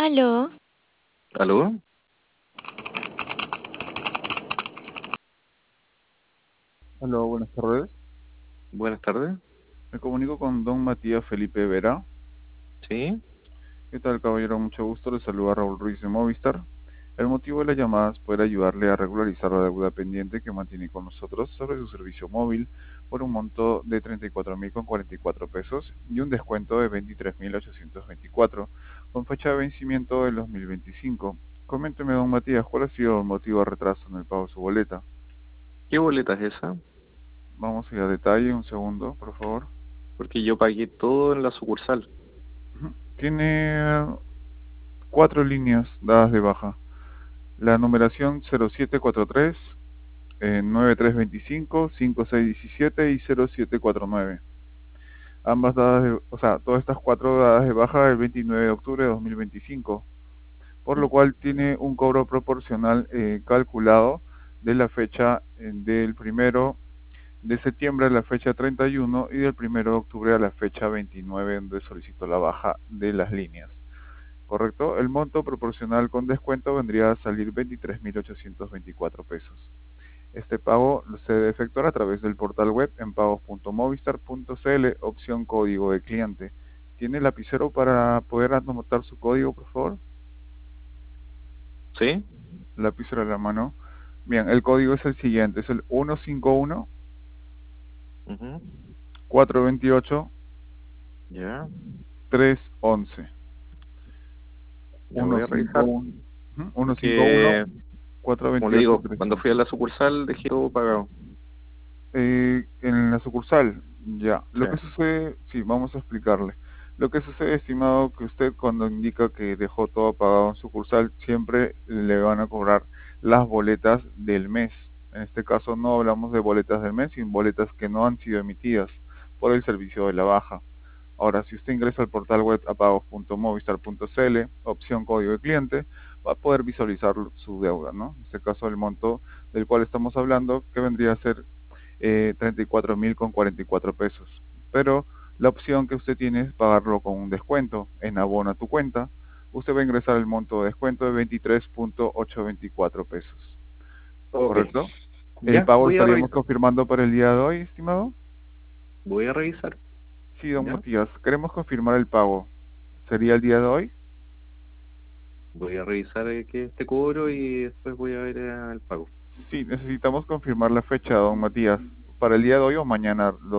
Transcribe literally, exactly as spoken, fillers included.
Aló, ¿Aló? Hola, buenas tardes. Buenas tardes. Me comunico con don Matías Felipe Vera. Sí, ¿Qué tal, caballero? Mucho gusto. Le saluda Raúl Ruiz de Movistar. El motivo de la llamada es poder ayudarle a regularizar la deuda pendiente que mantiene con nosotros sobre su servicio móvil por un monto de treinta y cuatro mil con cuarenta y cuatro pesos y un descuento de veintitrés mil ochocientos veinticuatro con fecha de vencimiento del dos mil veinticinco. Coménteme, don Matías, ¿cuál ha sido el motivo de retraso en el pago de su boleta? ¿qué boleta es esa? Vamos a ir a detalle, un segundo, por favor. Porque yo pagué todo en la sucursal. Ujú. Tiene cuatro líneas dadas de baja. La numeración cero siete cuatro tres, eh, nueve tres veinticinco, cinco seis diecisiete y cero siete cuatro nueve. Ambas dadas, de- o sea, todas estas cuatro dadas de baja el veintinueve de octubre de dos mil veinticinco, por lo cual tiene un cobro proporcional eh, calculado de la fecha eh, del primero de septiembre a la fecha treinta y uno y del primero de octubre a la fecha veintinueve, donde solicitó la baja de las líneas. ¿Correcto? El monto proporcional con descuento vendría a salir veintitrés mil ochocientos veinticuatro pesos. Este pago se debe efectuar a través del portal web en pagos punto movistar punto cl, opción código de cliente. ¿Tiene lapicero para poder anotar su código, por favor? ¿Sí? Lapicero a la mano. Bien, el código es el siguiente, es el uno cinco uno, Ujú. cuatro veintiocho, Ya, tres once. ya voy a revisar. uno cinco uno, ujú, uno cinco uno, Porque, cuatro como le veintiocho, digo, tres cuando fui a once. la sucursal dejé todo pagado. Eh, en la sucursal, ya. Sí. Lo que sucede, sí, vamos a explicarle. Lo que sucede, estimado, que usted cuando indica que dejó todo pagado en sucursal, siempre le van a cobrar las boletas del mes. En este caso no hablamos de boletas del mes, sino boletas que no han sido emitidas por el servicio de la baja. Ahora, si usted ingresa al portal web a pagos punto movistar punto cl, opción código de cliente, va a poder visualizar su deuda, ¿no? En este caso, el monto del cual estamos hablando, que vendría a ser eh, treinta y cuatro mil con cuarenta y cuatro pesos. Pero la opción que usted tiene es pagarlo con un descuento en abono a tu cuenta. Usted va a ingresar el monto de descuento de veintitrés punto ochocientos veinticuatro pesos. Ok. ¿Correcto? El Ya, pago voy a estaríamos revisar. confirmando para el día de hoy, estimado. Voy a revisar. Sí, don Ya. Matías, queremos confirmar el pago. ¿Sería el día de hoy? Voy a revisar eh, que este cobro y después voy a ver eh, el pago. Sí, necesitamos confirmar la fecha, don Matías. ¿Para el día de hoy o mañana lo